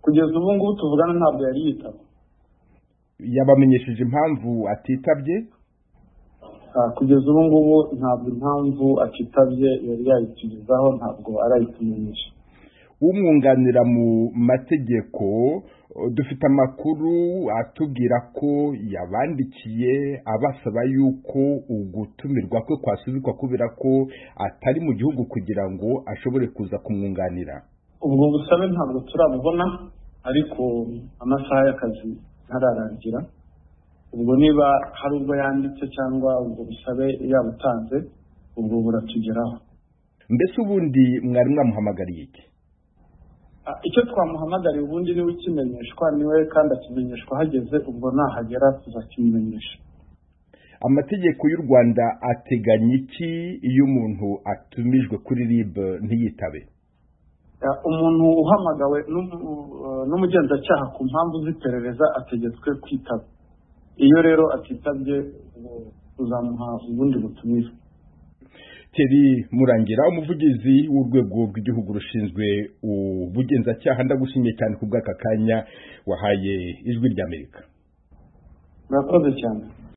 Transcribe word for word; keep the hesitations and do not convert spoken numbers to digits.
kugeza ubu ngubu tuvugana ntabwo yari yitaba. Yabamenyesheje impamvu atitabye? Kugeza ubu ngubu ntabwo impamvu atitabye yari yayitugezaho, ntabwo arayitumenyesha. Umwunganira mu mategeko dufite amakuru atubwira ko yabandikiye abasaba yuko ugutumirwa kwe kwasubikwa kubera ko atari mu gihugu kugira ngo ashobore kuza kumwunganira. Ubwo busabe ntabwo turabubona, ariko amasaha y'akazi ntararangira. Ubwo niba hari ubwo yanditse cyangwa ubwo busabe yabutanze, ubwo buratugeraho. Mbese ubundi mwari mwamuhamagariye iki? Icyo twamuhamagariye ubundi niwe ukimenyeshwa, niwe kandi akimenyeshwa hageze, ubwo nahagera tuzakimenyesha. Amategeko y'u Rwanda ateganya iki iyo umuntu atumijwe kuri R I B ntiyitabe? Umuntu uhamagawe n'umugenzacyaha ku mpamvu z'iperereza ategetswe kwitaba. Iyo rero atitabye uzamuha ubundi butumire. Thierry Murangira, umuvugizi w'urwego rw'igihugu rushinzwe ubugenzacyaha, ndagushimiye cyane ku bw'aka kanya wahaye Ijwi ry'Amerika. Murakoze cyane.